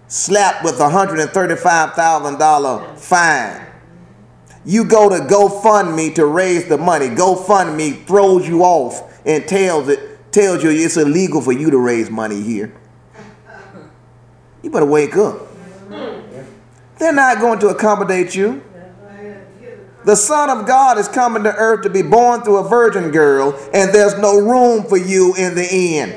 slapped with $135,000 fine. You go to GoFundMe to raise the money. GoFundMe throws you off and tells you it's illegal for you to raise money here. You better wake up. They're not going to accommodate you. The Son of God is coming to earth to be born through a virgin girl, and there's no room for you in the end.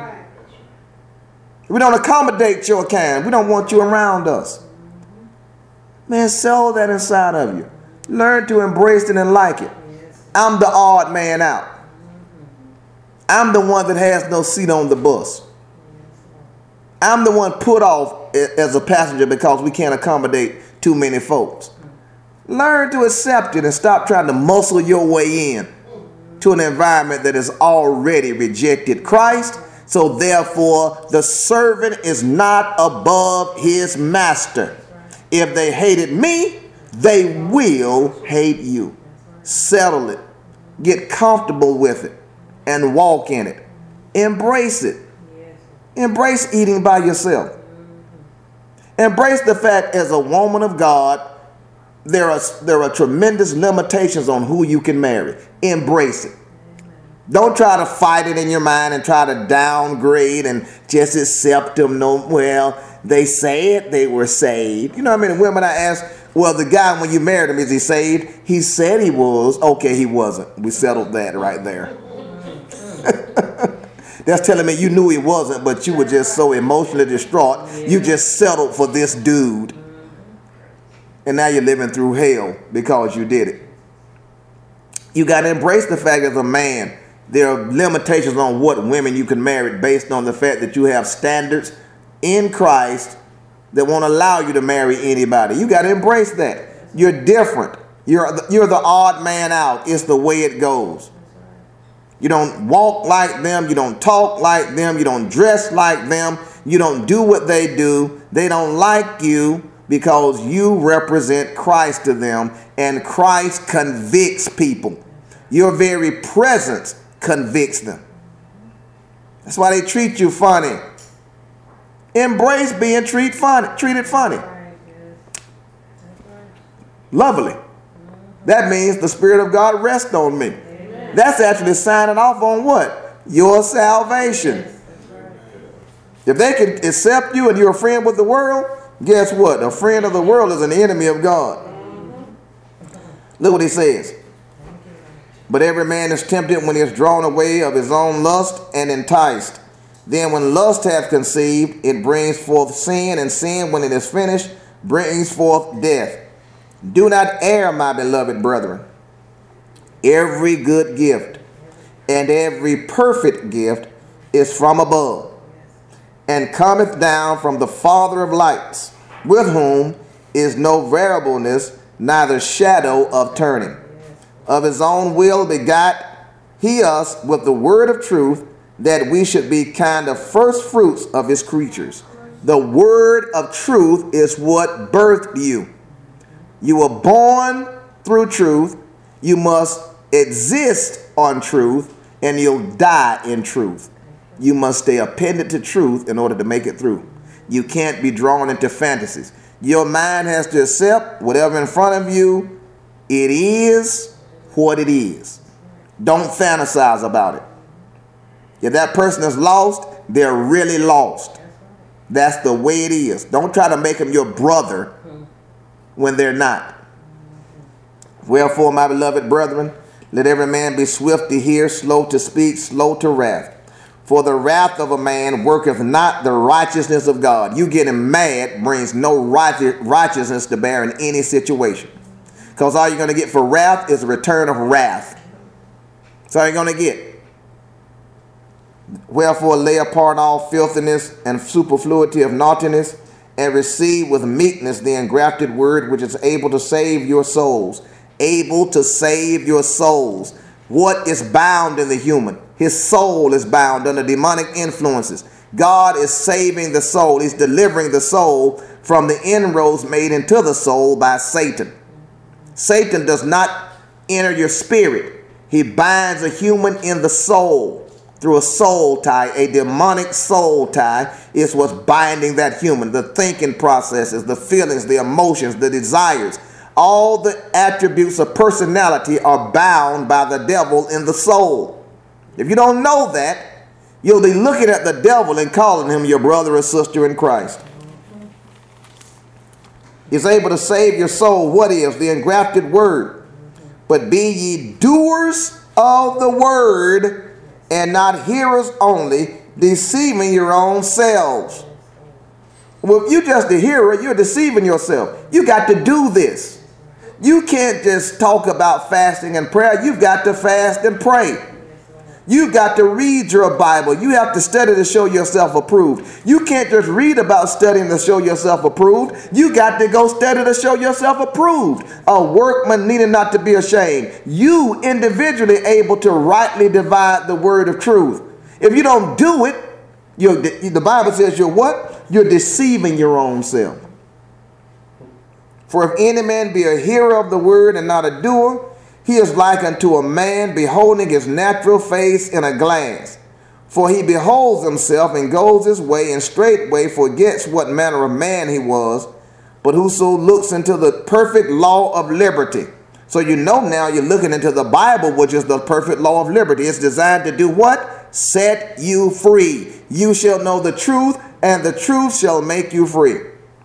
We don't accommodate your kind. We don't want you around us. Man, sell that inside of you. Learn to embrace it and like it. I'm the odd man out. I'm the one that has no seat on the bus. I'm the one put off as a passenger because we can't accommodate too many folks. Learn to accept it and stop trying to muscle your way in to an environment that has already rejected Christ. So therefore, the servant is not above his master. If they hated me, they will hate you. Settle it. Get comfortable with it and walk in it. Embrace it. Embrace eating by yourself. Embrace the fact, as a woman of God, there are tremendous limitations on who you can marry. Embrace it. Don't try to fight it in your mind and try to downgrade and just accept them. No, well, they said they were saved. You know how many women I ask, well, the guy, when you married him, is he saved? He said he was. Okay, he wasn't. We settled that right there. That's telling me you knew he wasn't, but you were just so emotionally distraught. You just settled for this dude. And now you're living through hell because you did it. You got to embrace the fact, as a man, there are limitations on what women you can marry based on the fact that you have standards in Christ that won't allow you to marry anybody. You got to embrace that. You're different. You're the odd man out. It's the way it goes. You don't walk like them. You don't talk like them. You don't dress like them. You don't do what they do. They don't like you because you represent Christ to them, and Christ convicts people. Your very presence convicts them. That's why they treat you funny. Embrace being treated funny. Lovely. That means the Spirit of God rests on me. That's actually signing off on what? Your salvation. If they can accept you and you're a friend with the world, guess what? A friend of the world is an enemy of God. Look what he says. But every man is tempted when he is drawn away of his own lust and enticed. Then when lust hath conceived, it brings forth sin, and sin, when it is finished, brings forth death. Do not err, my beloved brethren. Every good gift and every perfect gift is from above, and cometh down from the Father of lights, with whom is no variableness, neither shadow of turning. Of his own will begot he us with the word of truth, that we should be kind of first fruits of his creatures. The word of truth is what birthed you. You were born through truth. You must exist on truth, and you'll die in truth. You must stay appended to truth in order to make it through. You can't be drawn into fantasies. Your mind has to accept whatever in front of you. It is what it is. Don't fantasize about it. If that person is lost, they're really lost. That's the way it is. Don't try to make them your brother when they're not. Wherefore, my beloved brethren, let every man be swift to hear, slow to speak, slow to wrath. For the wrath of a man worketh not the righteousness of God. You getting mad brings no righteousness to bear in any situation. Because all you're going to get for wrath is a return of wrath. That's all you're going to get. Wherefore lay apart all filthiness and superfluity of naughtiness, and receive with meekness the engrafted word, which is able to save your souls. Able to save your souls. What is bound in the human? His soul is bound under demonic influences. God is saving the soul. He's delivering the soul from the inroads made into the soul by Satan. Satan does not enter your spirit. He binds a human in the soul. through a soul tie, a demonic soul tie is what's binding that human. The thinking processes, the feelings, the emotions, the desires, all the attributes of personality are bound by the devil in the soul. If you don't know that, you'll be looking at the devil and calling him your brother or sister in Christ. He's able to save your soul. What is? The engrafted word. But be ye doers of the word and not hearers only, deceiving your own selves. Well, if you're just a hearer, you're deceiving yourself. You got to do this. You can't just talk about fasting and prayer. You've got to fast and pray. You've got to read your Bible. You have to study to show yourself approved. You can't just read about studying to show yourself approved. You got to go study to show yourself approved. A workman needing not to be ashamed. You individually able to rightly divide the word of truth. If you don't do it, the Bible says you're what? You're deceiving your own self. For if any man be a hearer of the word and not a doer, he is like unto a man beholding his natural face in a glass. For he beholds himself and goes his way, and straightway forgets what manner of man he was. But whoso looks into the perfect law of liberty. So you know now you're looking into the Bible, which is the perfect law of liberty. It's designed to do what? Set you free. You shall know the truth, and the truth shall make you free.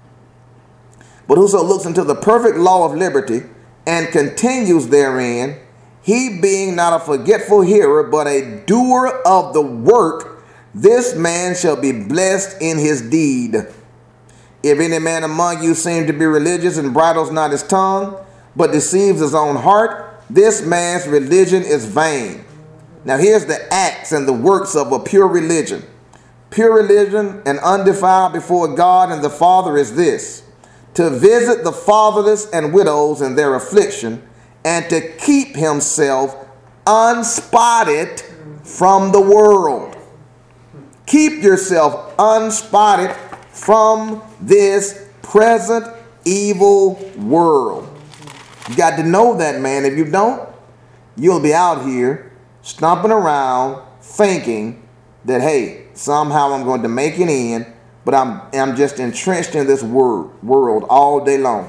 But whoso looks into the perfect law of liberty, and continues therein, he being not a forgetful hearer, but a doer of the work, this man shall be blessed in his deed. If any man among you seem to be religious and bridles not his tongue, but deceives his own heart, this man's religion is vain. Now here's the acts and the works of a pure religion. Pure religion and undefiled before God and the Father is this: to visit the fatherless and widows in their affliction, and to keep himself unspotted from the world. Keep yourself unspotted from this present evil world. You got to know that, man. If you don't, you'll be out here stomping around thinking that, hey, somehow I'm going to make it in, but I'm just entrenched in this world all day long.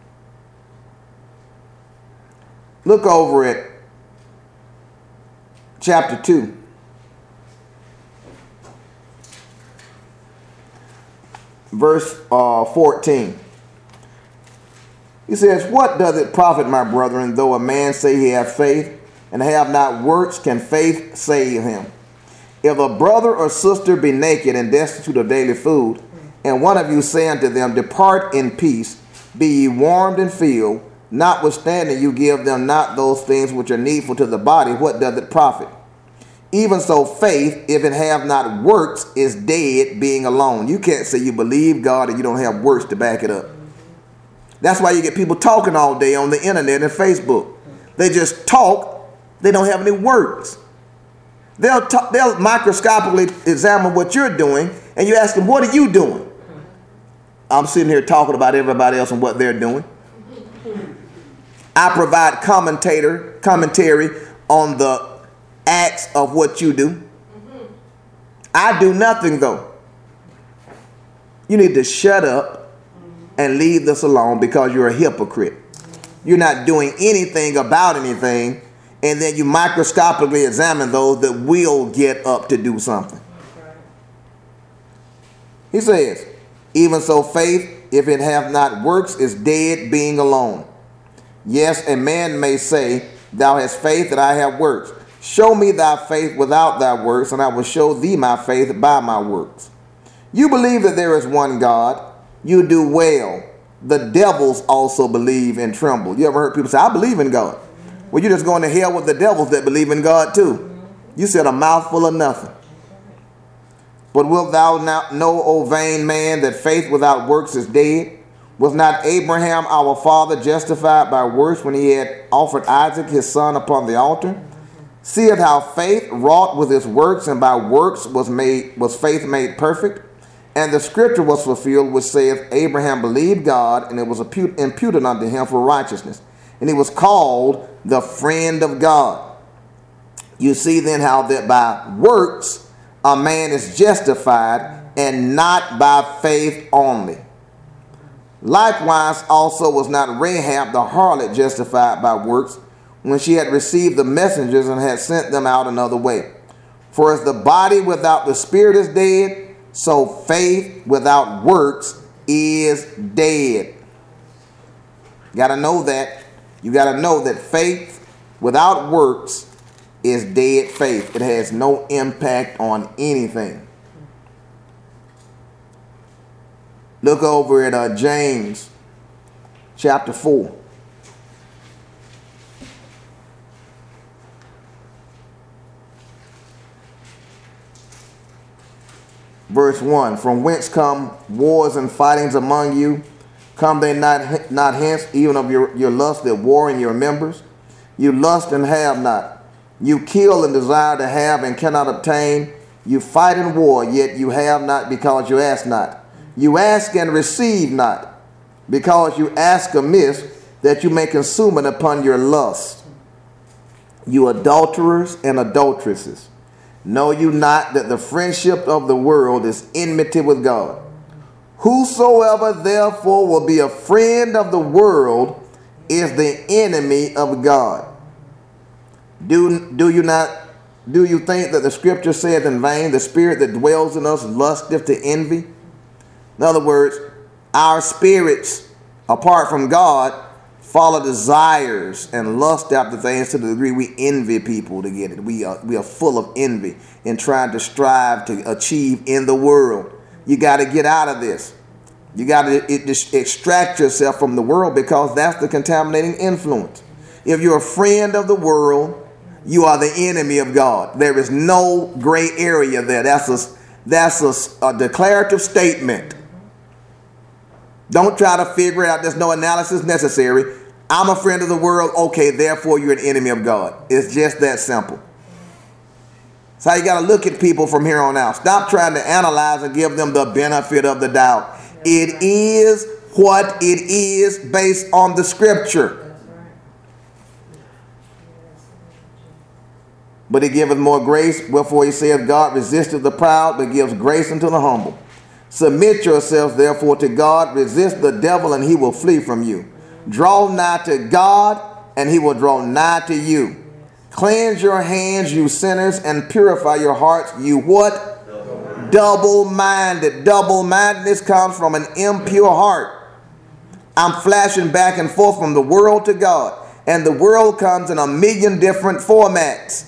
Look over at chapter 2. Verse 14. He says, what doth it profit, my brethren, though a man say he have faith and have not works? Can faith save him? If a brother or sister be naked and destitute of daily food, and one of you say unto them, depart in peace, be ye warmed and filled, notwithstanding you give them not those things which are needful to the body, what doth it profit? Even so faith, if it have not works, is dead, being alone. You can't say you believe God and you don't have works to back it up. That's why you get people talking all day on the internet and Facebook. They just talk, they don't have any works. They'll microscopically examine what you're doing, and you ask them, what are you doing? I'm sitting here talking about everybody else and what they're doing. I provide commentary on the acts of what you do. I do nothing, though. You need to shut up and leave this alone, because you're a hypocrite. You're not doing anything about anything, and then you microscopically examine those that will get up to do something. He says, even so faith, if it have not works, is dead, being alone. Yes, a man may say, thou hast faith that I have works. Show me thy faith without thy works, and I will show thee my faith by my works. You believe that there is one God. You do well. The devils also believe and tremble. You ever heard people say, I believe in God? Well, you're just going to hell with the devils that believe in God too. You said a mouthful of nothing. But wilt thou not know, O vain man, that faith without works is dead? Was not Abraham our father justified by works when he had offered Isaac his son upon the altar? Seeth how faith wrought with his works, and by works was faith made perfect? And the scripture was fulfilled, which saith, Abraham believed God, and it was imputed unto him for righteousness. And he was called the friend of God. You see then how that by works a man is justified, and not by faith only. Likewise also was not Rahab the harlot justified by works, when she had received the messengers and had sent them out another way. For as the body without the spirit is dead, so faith without works is dead. You got to know that. You got to know that faith without works is dead faith. It has no impact on anything. Look over at James chapter 4. Verse 1, from whence come wars and fightings among you? Come they not hence, even of your lust that war in your members? You lust and have not. You kill and desire to have and cannot obtain. You fight in war, yet you have not because you ask not. You ask and receive not, because you ask amiss, that you may consume it upon your lust. You adulterers and adulteresses, know you not that the friendship of the world is enmity with God? Whosoever therefore will be a friend of the world is the enemy of God. Do you think that the scripture saith in vain, the spirit that dwells in us lusteth to envy? In other words, our spirits, apart from God, follow desires and lust after things to the degree we envy people to get it. We are full of envy and trying to strive to achieve in the world. You got to get out of this. You got to extract yourself from the world, because that's the contaminating influence. If you're a friend of the world, you are the enemy of God. There is no gray area there. That's a declarative statement. Don't try to figure it out. There's no analysis necessary. I'm a friend of the world. Okay, therefore you're an enemy of God. It's just that simple. That's how you got to look at people from here on out. Stop trying to analyze and give them the benefit of the doubt. It is what it is based on the scripture. But he giveth more grace. Wherefore he saith, God resisteth the proud, but gives grace unto the humble. Submit yourselves therefore to God. Resist the devil, and he will flee from you. Draw nigh to God, and he will draw nigh to you. Cleanse your hands, you sinners, and purify your hearts, you what? Double-minded. Double-mindedness comes from an impure heart. I'm flashing back and forth from the world to God, and the world comes in a million different formats.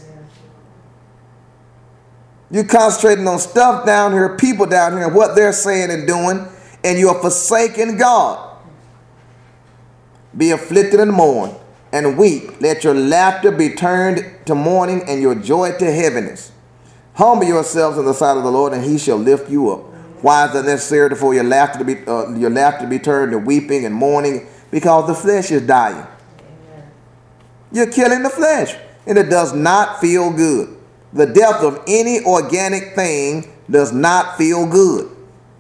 You're concentrating on stuff down here, people down here, and what they're saying and doing, and you're forsaking God. Be afflicted and mourn and weep. Let your laughter be turned to mourning and your joy to heaviness. Humble yourselves in the sight of the Lord, and he shall lift you up. Why is it necessary for your laughter to be turned to weeping and mourning? Because the flesh is dying. Amen. You're killing the flesh, and it does not feel good. The death of any organic thing does not feel good.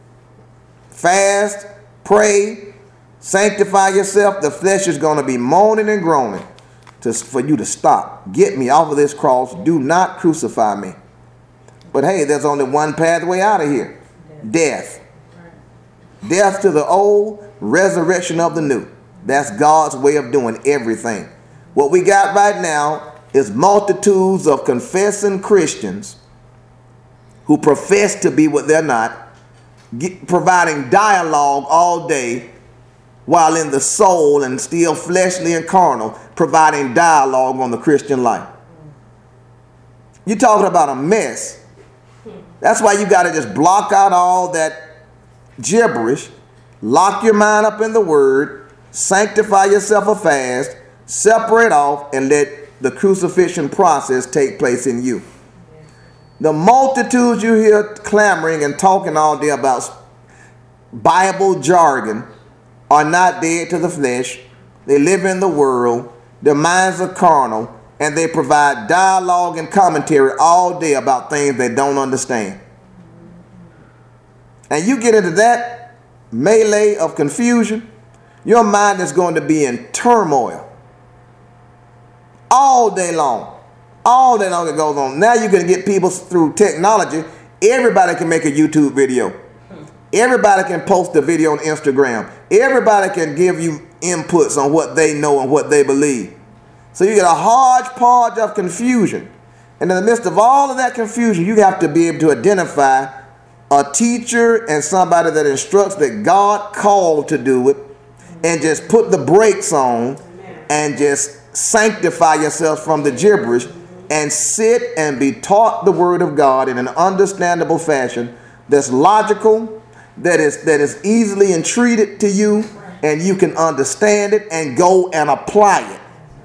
Fast, pray, sanctify yourself. The flesh is going to be moaning and groaning for you to stop. Get me off of this cross. Do not crucify me. But hey, there's only one pathway out of here. Death. Death to the old, resurrection of the new. That's God's way of doing everything. What we got right now is multitudes of confessing Christians who profess to be what they're not, providing dialogue all day while in the soul and still fleshly and carnal, providing dialogue on the Christian life. You're talking about a mess. That's why you got to just block out all that gibberish, lock your mind up in the word, sanctify yourself a fast, separate off, and let the crucifixion process take place in you. The multitudes you hear clamoring and talking all day about Bible jargon are not dead to the flesh. They live in the world. Their minds are carnal, and they provide dialogue and commentary all day about things they don't understand. And you get into that melee of confusion, your mind is going to be in turmoil all day long. All that long it goes on. Now you can get people through technology. Everybody can make a YouTube video. Everybody can post a video on Instagram. Everybody can give you inputs on what they know and what they believe. So you get a hodgepodge of confusion. And in the midst of all of that confusion, you have to be able to identify a teacher and somebody that instructs that God called to do it, and just put the brakes on and just sanctify yourself from the gibberish and sit and be taught the word of God in an understandable fashion that's logical, that is easily entreated to you, and you can understand it and go and apply it.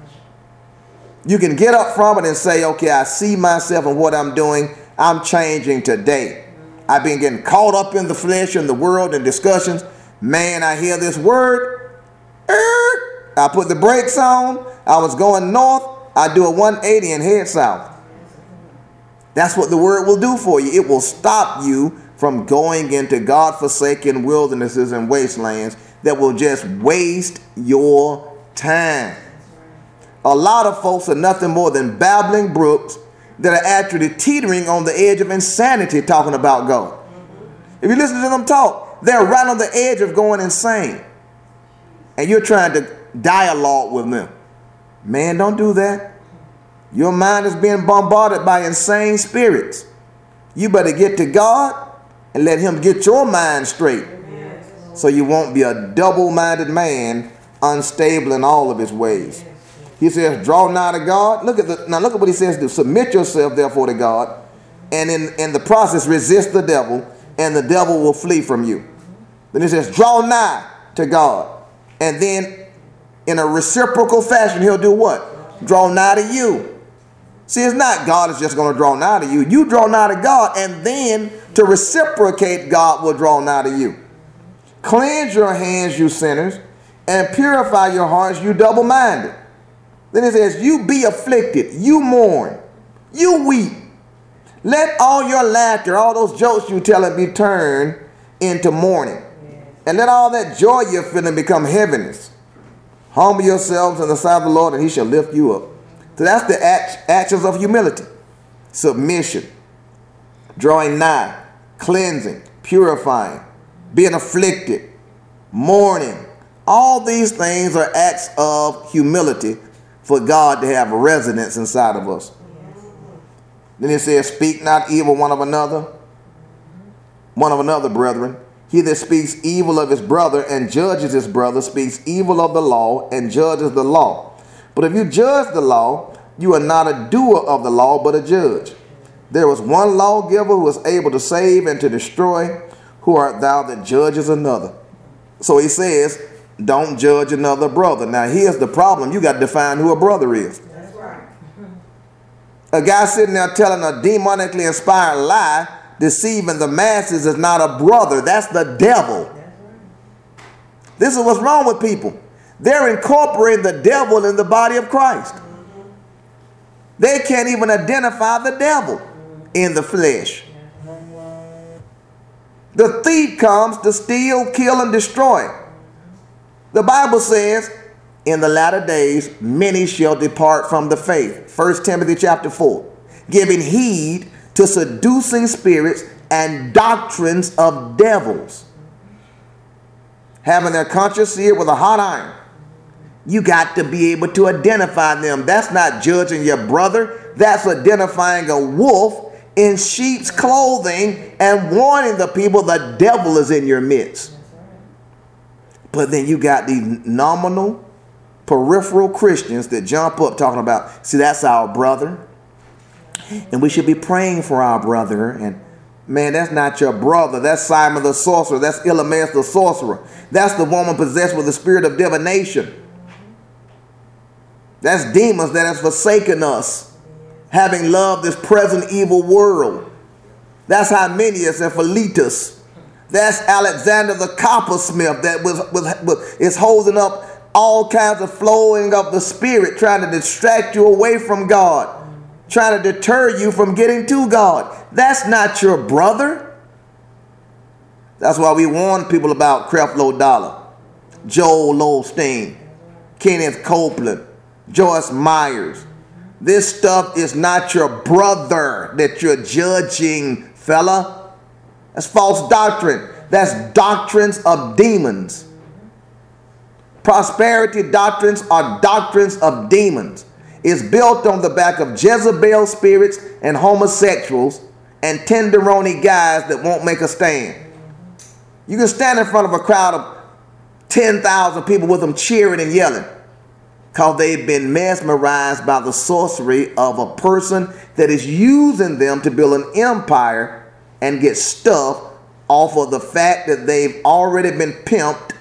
You can get up from it and say, okay, I see myself and what I'm doing. I'm changing today. I've been getting caught up in the flesh and the world and discussions. Man, I hear this word. I put the brakes on. I was going north. I do a 180 and head south. That's what the word will do for you. It will stop you from going into God-forsaken wildernesses and wastelands that will just waste your time. A lot of folks are nothing more than babbling brooks that are actually teetering on the edge of insanity talking about God. If you listen to them talk, they're right on the edge of going insane. And you're trying to dialogue with them. Man, don't do that. Your mind is being bombarded by insane spirits. You better get to God and let him get your mind straight. So you won't be a double-minded man, unstable in all of his ways. He says, draw nigh to God. Look at what he says, do. Submit yourself, therefore, to God. And in the process, resist the devil, and the devil will flee from you. Then he says, draw nigh to God. And then in a reciprocal fashion, he'll do what? Draw nigh to you. See, it's not God is just going to draw nigh to you. You draw nigh to God, and then to reciprocate, God will draw nigh to you. Cleanse your hands, you sinners, and purify your hearts, you double-minded. Then it says, you be afflicted, you mourn, you weep. Let all your laughter, all those jokes you telling be turned into mourning. And let all that joy you're feeling become heaviness. Humble yourselves in the sight of the Lord, and he shall lift you up. So that's the actions of humility. Submission, drawing nigh, cleansing, purifying, being afflicted, mourning. All these things are acts of humility for God to have residence inside of us. Then it says, speak not evil one of another, brethren. He that speaks evil of his brother and judges his brother speaks evil of the law and judges the law. But if you judge the law, you are not a doer of the law, but a judge. There was one lawgiver who was able to save and to destroy. Who art thou that judges another? So he says, don't judge another brother. Now here's the problem. You got to define who a brother is. That's right. A guy sitting there telling a demonically inspired lie, deceiving the masses, is not a brother. That's the devil. This is what's wrong with people. They're incorporating the devil in the body of Christ. They can't even identify the devil in the flesh. The thief comes to steal, kill, and destroy. The Bible says, in the latter days, many shall depart from the faith. 1 Timothy chapter 4. Giving heed to seducing spirits and doctrines of devils. Having their conscience seared with a hot iron. You got to be able to identify them. That's not judging your brother. That's identifying a wolf in sheep's clothing and warning the people the devil is in your midst. But then you got these nominal, peripheral Christians that jump up talking about, see, that's our brother. And we should be praying for our brother. And man, that's not your brother. That's Simon the sorcerer. That's Elymas the sorcerer. That's the woman possessed with the spirit of divination. That's demons that has forsaken us, having loved this present evil world. That's Hymenaeus and Philetus. That's Alexander the coppersmith that is holding up all kinds of flowing of the spirit, trying to distract you away from God, trying to deter you from getting to God. That's not your brother. That's why we warn people about Creflo Dollar, Joel Osteen, Kenneth Copeland, Joyce Myers, This stuff is not your brother that you're judging, fella. That's false doctrine. That's doctrines of demons. Prosperity doctrines are doctrines of demons. It's built on the back of Jezebel spirits and homosexuals and tenderoni guys that won't make a stand. You can stand in front of a crowd of 10,000 people with them cheering and yelling because they've been mesmerized by the sorcery of a person that is using them to build an empire and get stuff off of the fact that they've already been pimped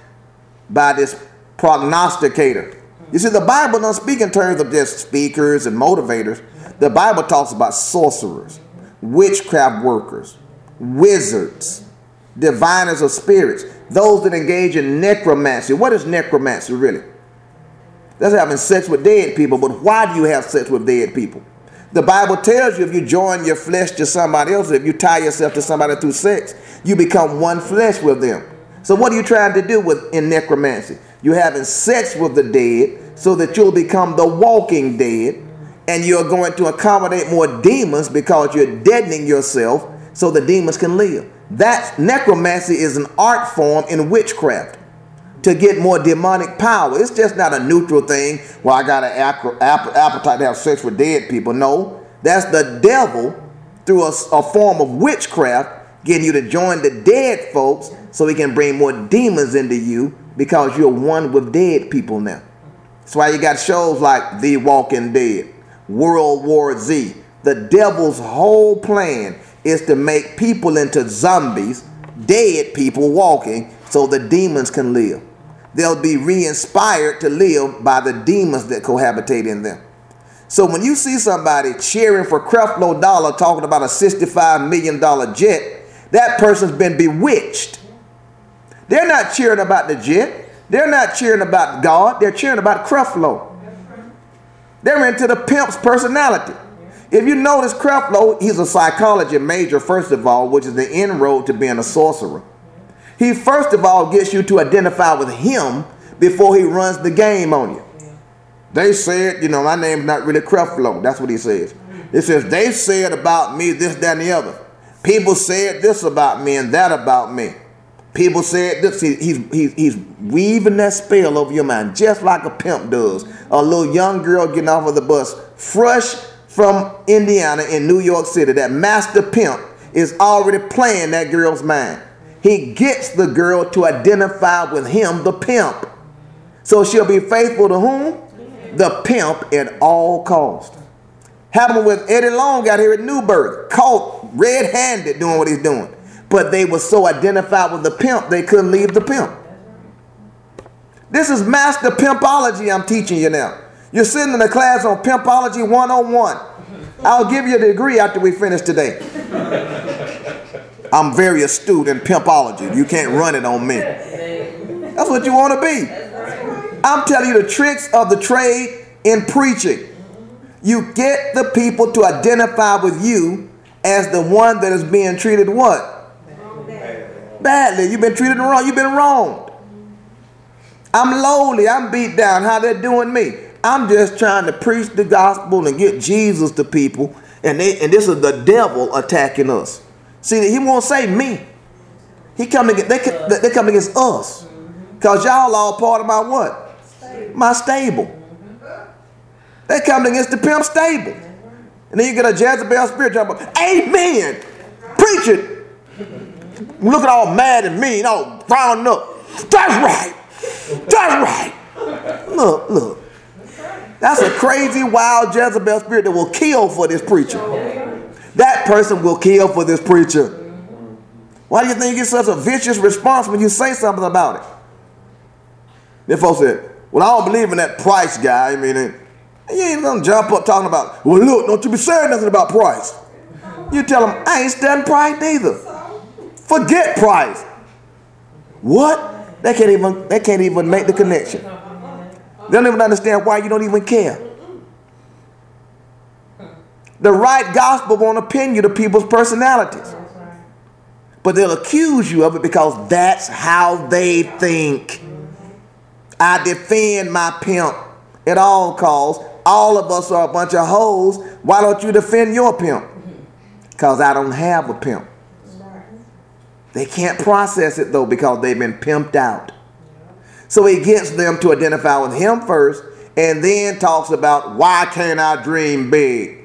by this prognosticator. You see, the Bible doesn't speak in terms of just speakers and motivators. The Bible talks about sorcerers, witchcraft workers, wizards, diviners of spirits, those that engage in necromancy. What is necromancy really? That's having sex with dead people. But why do you have sex with dead people? The Bible tells you if you join your flesh to somebody else, if you tie yourself to somebody through sex, you become one flesh with them. So what are you trying to do in necromancy? You're having sex with the dead so that you'll become the walking dead, and you're going to accommodate more demons because you're deadening yourself so the demons can live. That necromancy is an art form in witchcraft to get more demonic power. It's just not a neutral thing. Well, I got an appetite to have sex with dead people. No, that's the devil through a form of witchcraft getting you to join the dead folks so he can bring more demons into you because you're one with dead people now. That's why you got shows like The Walking Dead, World War Z. The devil's whole plan is to make people into zombies, dead people walking, so the demons can live. They'll be re-inspired to live by the demons that cohabitate in them. So when you see somebody cheering for Creflo Dollar talking about a $65 million jet, that person's been bewitched. They're not cheering about the jet. They're not cheering about God. They're cheering about Creflo. They're into the pimp's personality. If you notice Creflo, he's a psychology major, first of all, which is the inroad to being a sorcerer. He first of all gets you to identify with him before he runs the game on you. They said, you know, my name's not really Creflo. That's what he says. It says, they said about me this, that, and the other. People said this about me and that about me. People said this. He's weaving that spell over your mind just like a pimp does. A little young girl getting off of the bus, fresh from Indiana in New York City. That master pimp is already playing that girl's mind. He gets the girl to identify with him, the pimp. So she'll be faithful to whom? The pimp at all costs. Happened with Eddie Long out here at Newburgh, caught red-handed doing what he's doing. But they were so identified with the pimp, they couldn't leave the pimp. This is master pimpology I'm teaching you now. You're sitting in a class on Pimpology 101. I'll give you a degree after we finish today. I'm very astute in pimpology. You can't run it on me. That's what you want to be. I'm telling you the tricks of the trade in preaching. You get the people to identify with you as the one that is being treated what? Badly. You've been treated wrong. You've been wronged. I'm lowly. I'm beat down. How they're doing me. I'm just trying to preach the gospel and get Jesus to people. And this is the devil attacking us. See, he won't say me. They come against us. Because y'all all part of my what? My stable. They come against the pimp stable. And then you get a Jezebel spirit talking about, amen. Preach it. Look at all mad and mean, all frowned up. That's right. That's right. Look. That's a crazy, wild Jezebel spirit that will kill for this preacher. That person will kill for this preacher. Why do you think you get such a vicious response when you say something about it? Then folks said, well, I don't believe in that Price guy. I mean, you ain't gonna jump up talking about, well, look, don't you be saying nothing about Price. You tell them, I ain't studying Price neither. Forget Price. What? They can't even make the connection. They don't even understand why you don't even care. The right gospel won't pin you to people's personalities. But they'll accuse you of it because that's how they think. I defend my pimp at all costs. all of us are a bunch of hoes, why don't you defend your pimp? Because I don't have a pimp. They can't process it though because they've been pimped out. So he gets them to identify with him first and then talks about why can't I dream big?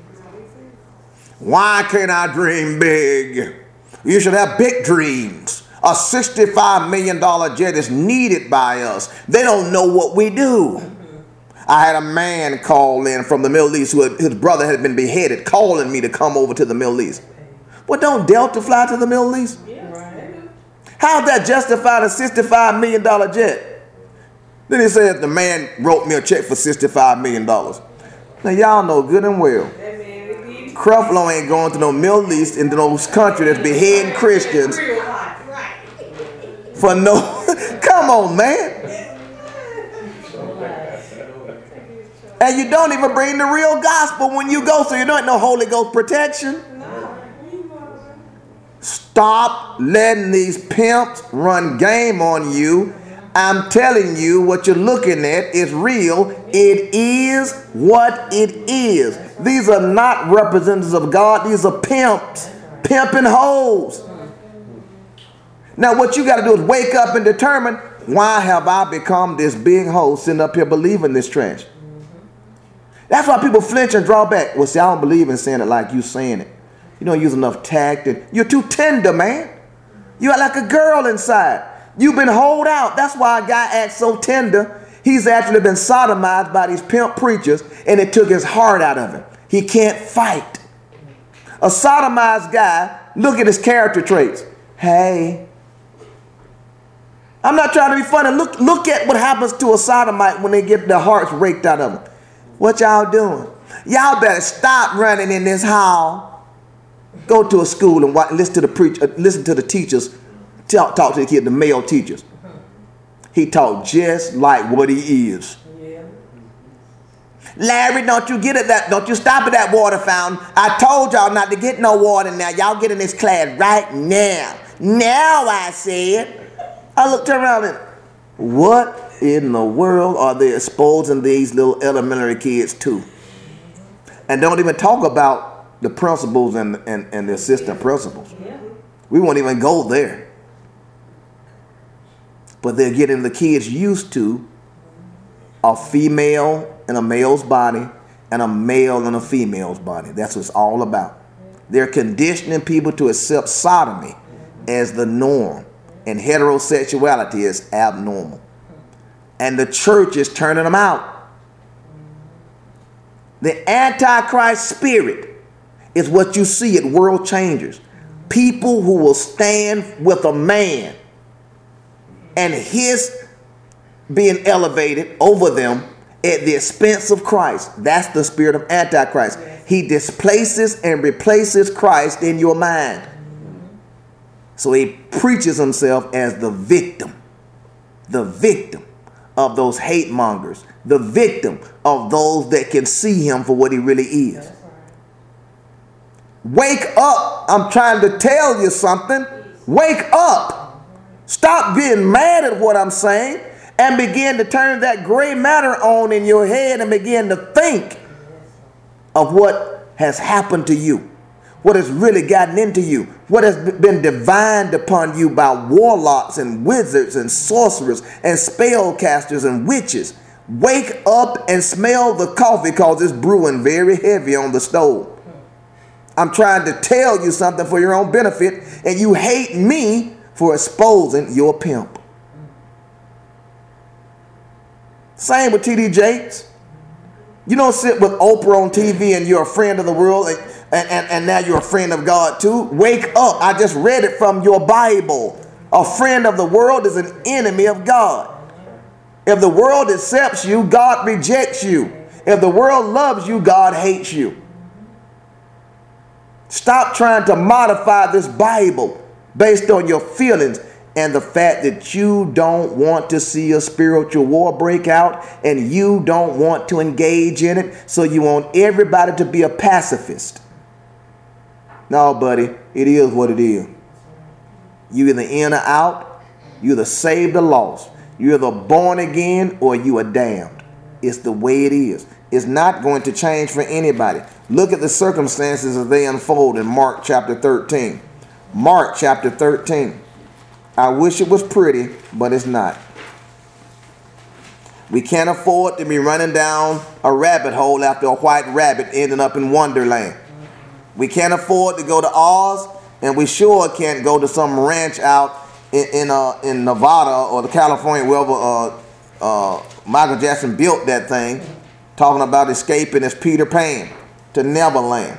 Why can't I dream big? You should have big dreams. A $65 million jet is needed by us. They don't know what we do. I had a man call in from the Middle East his brother had been beheaded, calling me to come over to the Middle East. Well, don't Delta fly to the Middle East? How's that justify a $65 million jet? Then he said the man wrote me a check for $65 million. Now, y'all know good and well, Creflo ain't going to no Middle East into those countries that's beheading Christians for no... Come on, man. And you don't even bring the real gospel when you go, so you don't know Holy Ghost protection. Stop letting these pimps run game on you. I'm telling you, what you're looking at is real. It is what it is. These are not representatives of God. These are pimps, pimping hoes. Now, what you got to do is wake up and determine, why have I become this big hoe sitting up here believing this trash? That's why people flinch and draw back. Well, see, I don't believe in saying it like you saying it. You don't use enough tact. And you're too tender, man. You're like a girl inside. You've been holed out. That's why a guy acts so tender. He's actually been sodomized by these pimp preachers, and it took his heart out of him. He can't fight. A sodomized guy, look at his character traits. Hey, I'm not trying to be funny. Look at what happens to a sodomite when they get their hearts raked out of them. What y'all doing? Y'all better stop running in this hall. Go to a school and listen to the preacher, listen to the teachers, talk to the kids, the male teachers. He talked just like what he is. Yeah. Larry, don't you get at that? Don't you stop at that water fountain? I told y'all not to get no water now. Y'all get in this class right now. Now I said. I looked around and what in the world are they exposing these little elementary kids to? And don't even talk about the principals and the assistant principals. We won't even go there. But they're getting the kids used to a female in a male's body and a male in a female's body. That's what it's all about. They're conditioning people to accept sodomy as the norm, and heterosexuality is abnormal. And the church is turning them out. The Antichrist spirit is what you see at World Changers. People who will stand with a man and his being elevated over them at the expense of Christ. That's the spirit of Antichrist. He displaces and replaces Christ in your mind. So he preaches himself as the victim of those hate mongers, the victim of those that can see him for what he really is. Wake up. I'm trying to tell you something. Wake up. Stop being mad at what I'm saying and begin to turn that gray matter on in your head and begin to think of what has happened to you. What has really gotten into you, what has been divined upon you by warlocks and wizards and sorcerers and spellcasters and witches. Wake up and smell the coffee because it's brewing very heavy on the stove. I'm trying to tell you something for your own benefit, and you hate me for exposing your pimp. Same with T.D. Jakes. You don't sit with Oprah on TV and you're a friend of the world and now you're a friend of God too. Wake up. I just read it from your Bible. A friend of the world is an enemy of God. If the world accepts you, God rejects you. If the world loves you, God hates you. Stop trying to modify this Bible based on your feelings and the fact that you don't want to see a spiritual war break out and you don't want to engage in it, so you want everybody to be a pacifist. No, buddy, it is what it is. You either in or out, you either saved or lost. You're either born again or you are damned. It's the way it is. is not going to change for anybody. Look at the circumstances as they unfold in Mark chapter 13. Mark chapter 13. I wish it was pretty, but it's not. We can't afford to be running down a rabbit hole after a white rabbit ending up in Wonderland. We can't afford to go to Oz, and we sure can't go to some ranch out in Nevada or the California, wherever Michael Jackson built that thing, talking about escaping as Peter Pan to Neverland.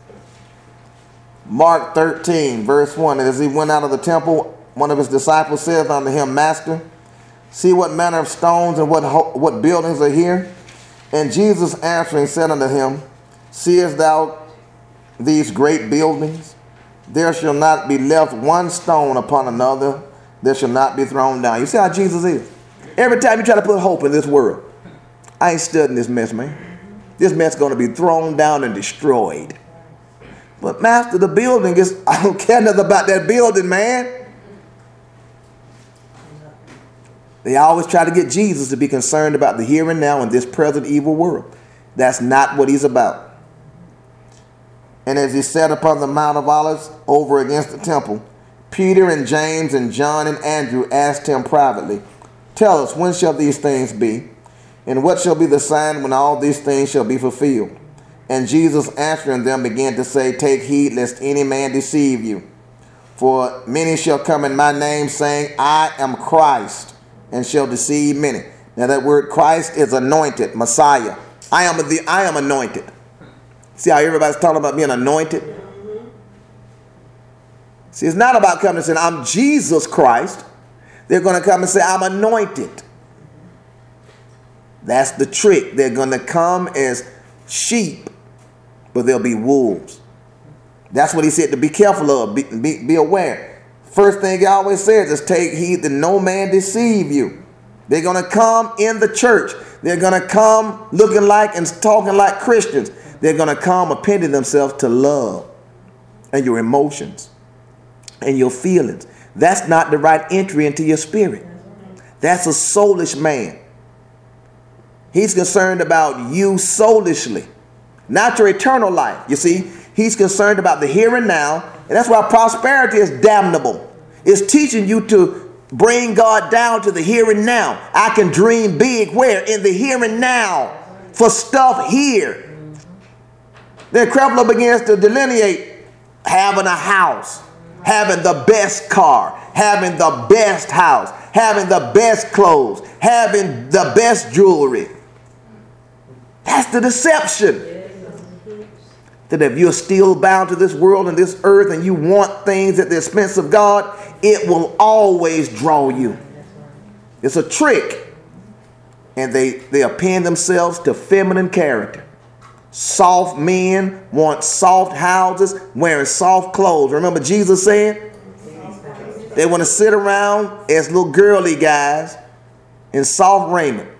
Mark 13, verse 1. And as he went out of the temple, one of his disciples said unto him, Master, see what manner of stones and what buildings are here? And Jesus answering said unto him, Seest thou these great buildings? There shall not be left one stone upon another that shall not be thrown down. You see how Jesus is? Every time you try to put hope in this world, I ain't studying this mess, man. This mess is going to be thrown down and destroyed. But Master, the building is, I don't care nothing about that building, man. They always try to get Jesus to be concerned about the here and now in this present evil world. That's not what he's about. And as he sat upon the Mount of Olives over against the temple, Peter and James and John and Andrew asked him privately, Tell us, when shall these things be? And what shall be the sign when all these things shall be fulfilled? And Jesus answering them began to say, Take heed lest any man deceive you. For many shall come in my name, saying, I am Christ, and shall deceive many. Now that word Christ is anointed, Messiah. I am anointed. See how everybody's talking about being anointed? See, it's not about coming and saying, I'm Jesus Christ. They're going to come and say, I'm anointed. That's the trick. They're going to come as sheep, but they'll be wolves. That's what he said to be careful of, be aware. First thing he always says is take heed that no man deceive you. They're going to come in the church. They're going to come looking like and talking like Christians. They're going to come appending themselves to love and your emotions and your feelings. That's not the right entry into your spirit. That's a soulish man. He's concerned about you soulishly, not your eternal life. You see, he's concerned about the here and now, and that's why prosperity is damnable. It's teaching you to bring God down to the here and now. I can dream big where? In the here and now for stuff here. Then Creflo begins to delineate having a house, having the best car, having the best house, having the best clothes, having the best jewelry. That's the deception. That if you're still bound to this world and this earth and you want things at the expense of God, it will always draw you. It's a trick. And they append themselves to feminine character. Soft men want soft houses, wearing soft clothes. Remember Jesus saying? They want to sit around as little girly guys in soft raiment.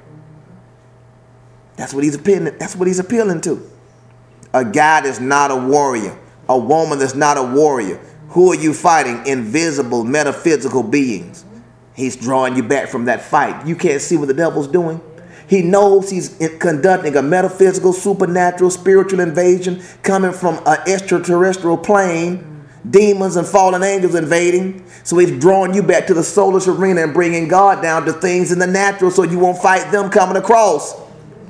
That's what he's appealing to. A guy that's not a warrior. A woman that's not a warrior. Who are you fighting? Invisible, metaphysical beings. He's drawing you back from that fight. You can't see what the devil's doing. He knows he's conducting a metaphysical, supernatural, spiritual invasion coming from an extraterrestrial plane. Demons and fallen angels invading. So he's drawing you back to the soulless arena and bringing God down to things in the natural so you won't fight them coming across.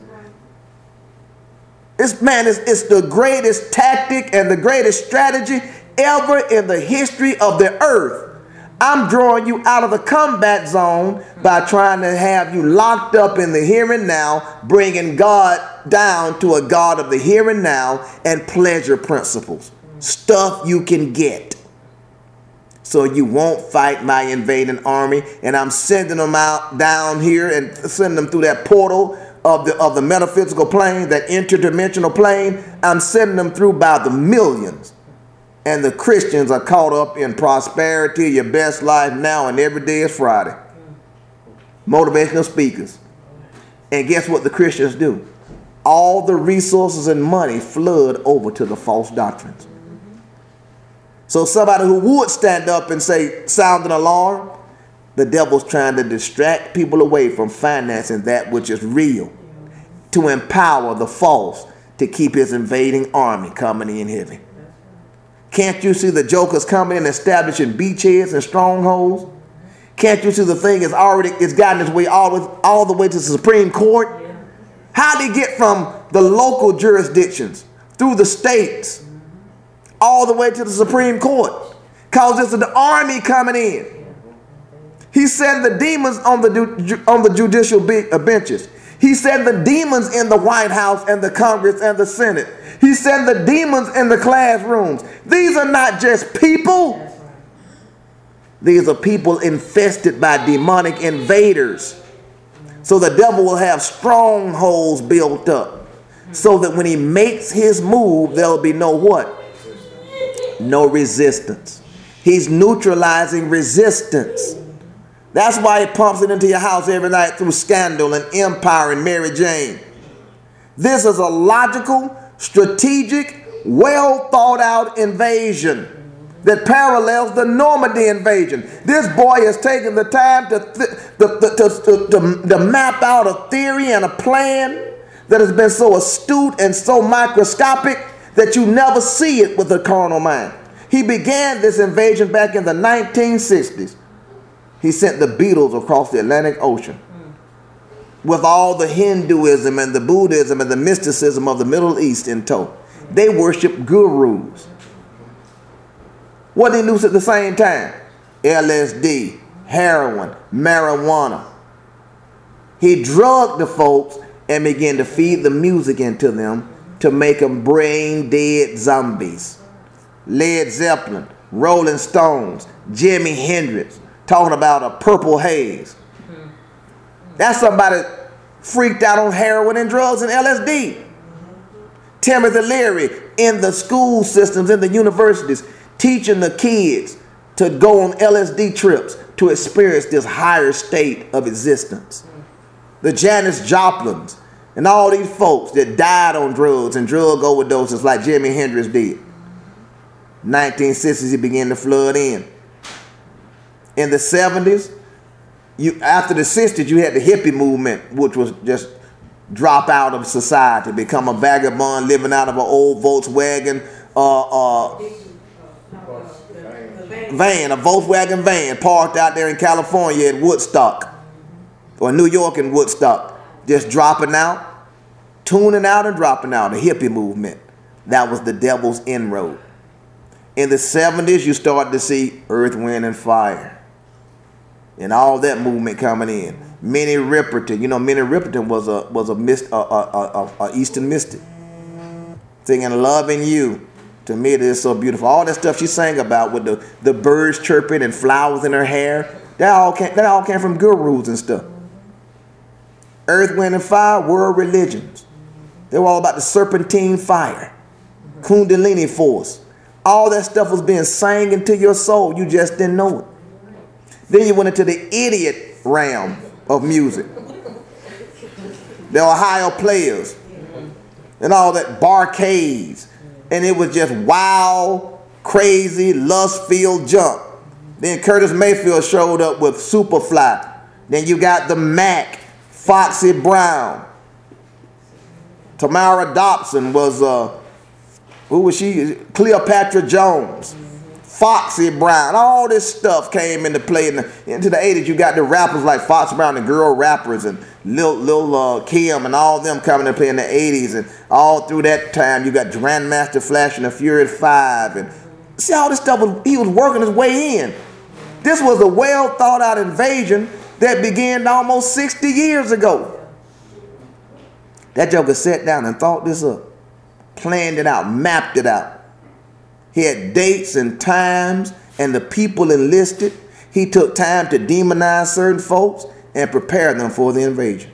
It's the greatest tactic and the greatest strategy ever in the history of the earth. I'm drawing you out of the combat zone by trying to have you locked up in the here and now, bringing God down to a God of the here and now and pleasure principles. Stuff you can get. So you won't fight my invading army, and I'm sending them out down here and sending them through that portal of the metaphysical plane, that interdimensional plane. I'm sending them through by the millions. And the Christians are caught up in prosperity, your best life now, and every day is Friday. Motivational speakers. And guess what the Christians do? All the resources and money flood over to the false doctrines. So somebody who would stand up and say, sound an alarm, the devil's trying to distract people away from financing that which is real. to empower the false to keep his invading army coming in heavy. Can't you see the jokers coming in establishing beachheads and strongholds? Can't you see the thing is already, it's gotten its way all the way to the Supreme Court? How did it get from the local jurisdictions through the states all the way to the Supreme Court? Because it's the army coming in. He said the demons on the judicial benches. He said the demons in the White House and the Congress and the Senate. He said the demons in the classrooms. These are not just people. These are people infested by demonic invaders. So the devil will have strongholds built up so that when he makes his move, there'll be no what? No resistance. He's neutralizing resistance. That's why he pumps it into your house every night through Scandal and Empire and Mary Jane. This is a logical, strategic, well thought out invasion that parallels the Normandy invasion. This boy has taken the time to map out a theory and a plan that has been so astute and so microscopic that you never see it with a carnal mind. He began this invasion back in the 1960s. He sent the Beatles across the Atlantic Ocean with all the Hinduism and the Buddhism and the mysticism of the Middle East in tow. They worship gurus. What did he lose at the same time? LSD, heroin, marijuana. He drugged the folks and began to feed the music into them to make them brain dead zombies. Led Zeppelin, Rolling Stones, Jimi Hendrix, talking about a purple haze. That's somebody freaked out on heroin and drugs and LSD. Timothy Leary in the school systems, in the universities, teaching the kids to go on LSD trips to experience this higher state of existence. The Janis Joplins and all these folks that died on drugs and drug overdoses like Jimi Hendrix did. 1960s, he began to flood in. In the 70s, after the 60s, you had the hippie movement, which was just drop out of society, become a vagabond living out of an old Volkswagen van, a Volkswagen van parked out there in California at Woodstock, or New York and Woodstock, just dropping out, tuning out and dropping out, the hippie movement. That was the devil's inroad. In the 70s, you started to see Earth, Wind, and Fire, and all that movement coming in. Minnie Riperton, Minnie Riperton was a Eastern mystic, singing "Loving You." To me, it is so beautiful. All that stuff she sang about with the birds chirping and flowers in her hair, that all came from gurus and stuff. Earth, Wind, and Fire were religions. They were all about the serpentine fire, Kundalini force. All that stuff was being sang into your soul. You just didn't know it. Then you went into the idiot realm of music. The Ohio Players and all that barcades. And it was just wild, crazy, lust-filled junk. Then Curtis Mayfield showed up with Superfly. Then you got the Mac, Foxy Brown. Tamara Dobson was, who was she? Cleopatra Jones. Foxy Brown. All this stuff came into play into the 80s. You got the rappers like Foxy Brown, the girl rappers, and Lil Kim and all them coming to play in the 80s. And all through that time, you got Grandmaster Flash and the Furious 5. And see all this stuff, he was working his way in. This was a well thought out invasion that began almost 60 years ago. That joker sat down and thought this up, planned it out, mapped it out. He had dates and times and the people enlisted. He took time to demonize certain folks and prepare them for the invasion.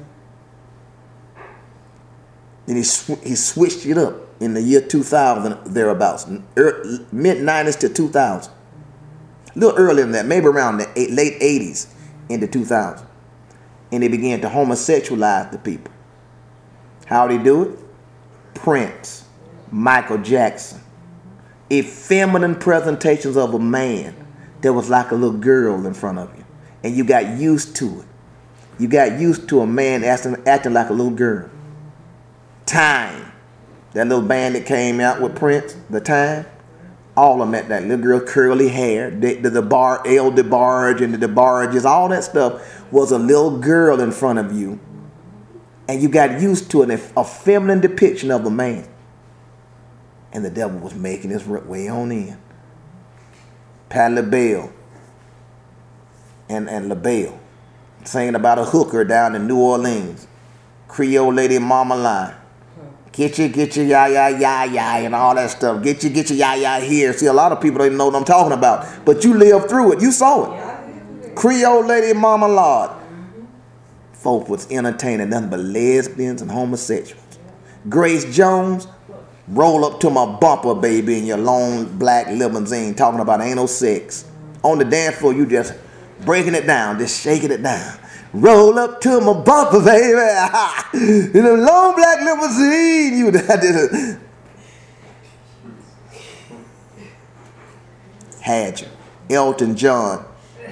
Then he switched it up in the year 2000, thereabouts, mid-90s to 2000. A little earlier than that, maybe around the late 80s into 2000. And they began to homosexualize the people. How did he do it? Prince, Michael Jackson. Effeminate presentations of a man that was like a little girl in front of you. And you got used to it. You got used to a man acting like a little girl. Time. That little band that came out with Prince, The Time. All of them at that. Little girl, curly hair, the bar, El DeBarge and the DeBarges, all that stuff was a little girl in front of you. And you got used to a feminine depiction of a man. And the devil was making his way on in. Patti LaBelle and LaBelle singing about a hooker down in New Orleans. Creole lady mama line. Get your ya and all that stuff. Get your ya here. See, a lot of people don't even know what I'm talking about. But you lived through it. You saw it. Creole lady mama lord. Folk was entertaining nothing but lesbians and homosexuals. Grace Jones, roll up to my bumper, baby, in your long black limousine, talking about ain't no sex. On the dance floor, you just breaking it down, just shaking it down. Roll up to my bumper, baby. In a long black limousine. You did it. Had you. Elton John.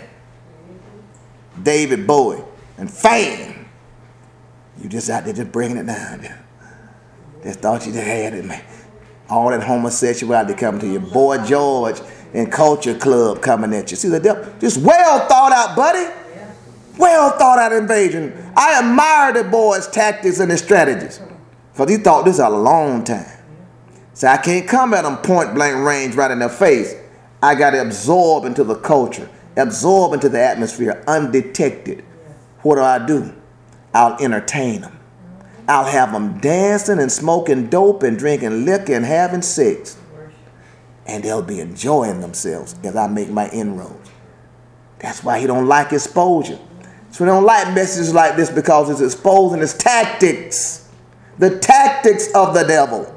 David Bowie. And Fan. You just out there just breaking it down. Just thought you had it, man. All that homosexuality coming to you. Boy George and Culture Club coming at you. See the devil? Just well thought out, buddy. Well thought out invasion. I admire the boy's tactics and his strategies. Because he thought this out a long time. So I can't come at them point blank range right in their face. I got to absorb into the culture. Absorb into the atmosphere undetected. What do? I'll entertain them. I'll have them dancing and smoking dope and drinking liquor and having sex. And they'll be enjoying themselves as I make my inroads. That's why he don't like exposure. So we don't like messages like this because it's exposing his tactics. The tactics of the devil.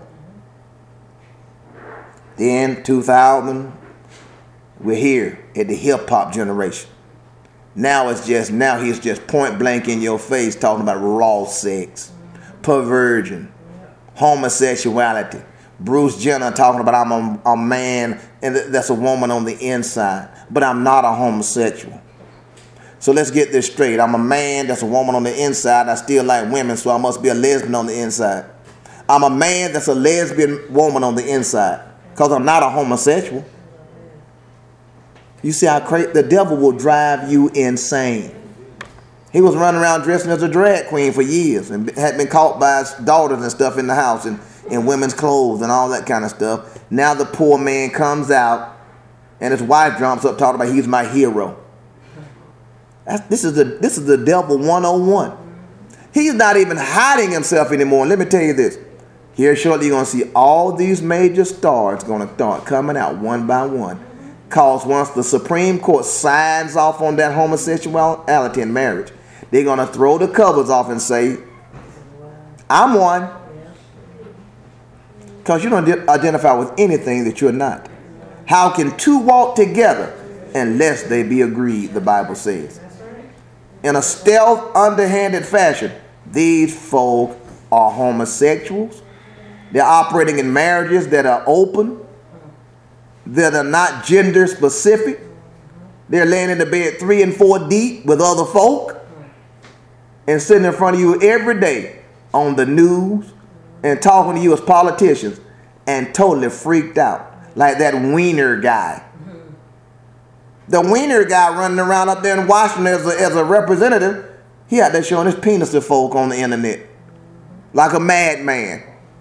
Then 2000, we're here at the hip hop generation. Now he's just point blank in your face talking about raw sex, perversion, homosexuality. Bruce Jenner talking about I'm a man and that's a woman on the inside, but I'm not a homosexual. So let's get this straight. I'm a man that's a woman on the inside. I still like women, so I must be a lesbian on the inside. I'm a man that's a lesbian woman on the inside because I'm not a homosexual. You see how the devil will drive you insane. He was running around dressing as a drag queen for years and had been caught by his daughters and stuff in the house and in women's clothes and all that kind of stuff. Now the poor man comes out and his wife jumps up talking about he's my hero. This is the devil 101. He's not even hiding himself anymore. And let me tell you this. Here shortly you're going to see all these major stars going to start coming out one by one. Because once the Supreme Court signs off on that homosexuality in marriage, they're going to throw the covers off and say, I'm one. Because you don't identify with anything that you're not. How can two walk together unless they be agreed, the Bible says. In a stealth, underhanded fashion, these folk are homosexuals. They're operating in marriages that are open, that are not gender specific. They're laying in the bed 3 and 4 deep with other folk and sitting in front of you every day on the news and talking to you as politicians and totally freaked out like that Wiener guy. The Wiener guy running around up there in Washington as a representative, he out there showing his penis to folk on the internet like a madman.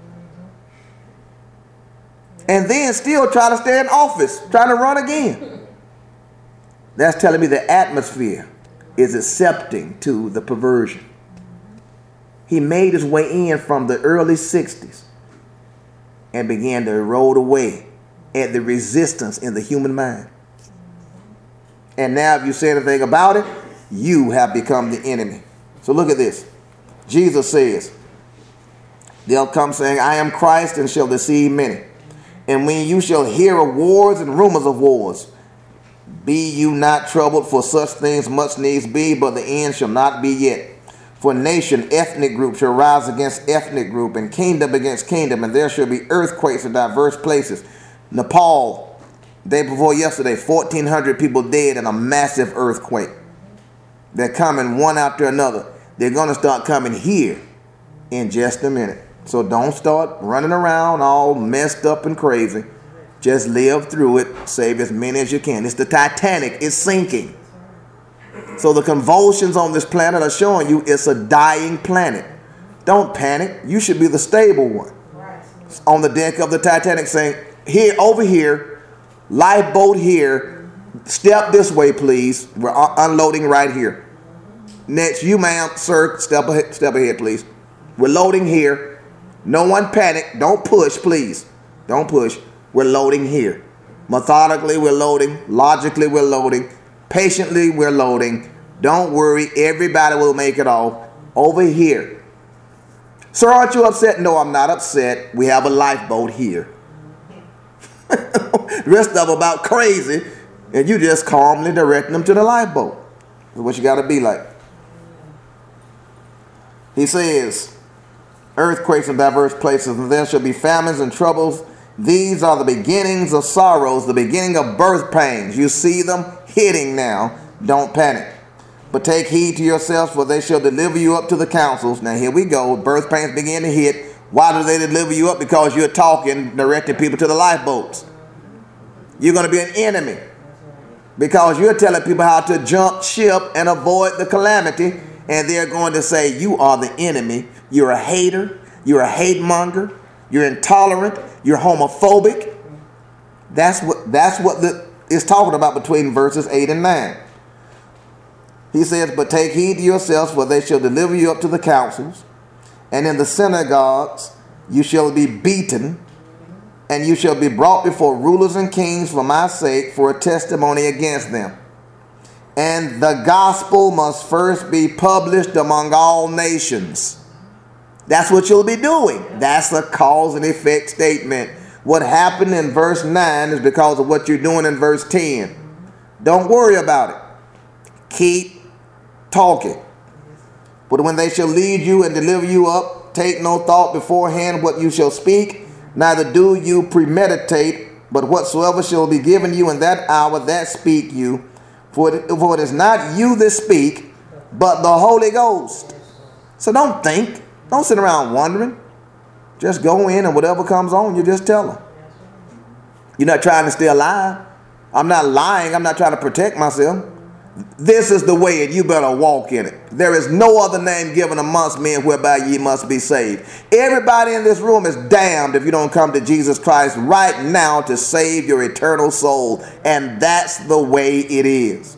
And then still try to stay in office, trying to run again. That's telling me the atmosphere is accepting to the perversion. He made his way in from the early 60s and began to erode away at the resistance in the human mind. And now if you say anything about it, you have become the enemy. So look at this. Jesus says, they'll come saying, I am Christ, and shall deceive many. And when you shall hear of wars and rumors of wars, be you not troubled, for such things must needs be, but the end shall not be yet. For nation, ethnic group shall rise against ethnic group, and kingdom against kingdom, and there shall be earthquakes in diverse places. Nepal, day before yesterday, 1,400 people dead in a massive earthquake. They're coming one after another. They're going to start coming here in just a minute. So don't start running around all messed up and crazy. Just live through it. Save as many as you can. It's the Titanic. It's sinking. So the convulsions on this planet are showing you it's a dying planet. Don't panic. You should be the stable one. On the deck of the Titanic saying, here, over here, lifeboat here, step this way, please. We're unloading right here. Next, you, ma'am, sir, step ahead, please. We're loading here. No one panic. Don't push, please. Don't push. We're loading here. Methodically, we're loading. Logically, we're loading. Patiently, we're loading. Don't worry. Everybody will make it off. Over here. Sir, aren't you upset? No, I'm not upset. We have a lifeboat here. The rest of them about crazy, and you just calmly directing them to the lifeboat. That's what you got to be like. He says, earthquakes in diverse places, and there shall be famines and troubles. These are the beginnings of sorrows, the beginning of birth pains. You see them hitting now. Don't panic. But take heed to yourselves, for they shall deliver you up to the councils. Now here we go. Birth pains begin to hit. Why do they deliver you up? Because you're talking, directing people to the lifeboats. You're going to be an enemy. Because you're telling people how to jump ship and avoid the calamity. And they're going to say, you are the enemy. You're a hater. You're a hate monger. You're intolerant. You're homophobic. That's what it's talking about between verses 8 and 9. He says, but take heed to yourselves, for they shall deliver you up to the councils, and in the synagogues you shall be beaten, and you shall be brought before rulers and kings for my sake, for a testimony against them. And the gospel must first be published among all nations. That's what you'll be doing. That's a cause and effect statement. What happened in verse 9 is because of what you're doing in verse 10. Don't worry about it. Keep talking. But when they shall lead you and deliver you up, take no thought beforehand what you shall speak, neither do you premeditate, but whatsoever shall be given you in that hour, that speak you. For it is not you that speak, but the Holy Ghost. So don't think. Don't sit around wondering. Just go in, and whatever comes on, you just tell them. You're not trying to stay alive. I'm not lying. I'm not trying to protect myself. This is the way, and you better walk in it. There is no other name given amongst men whereby ye must be saved. Everybody in this room is damned if you don't come to Jesus Christ right now to save your eternal soul. And that's the way it is.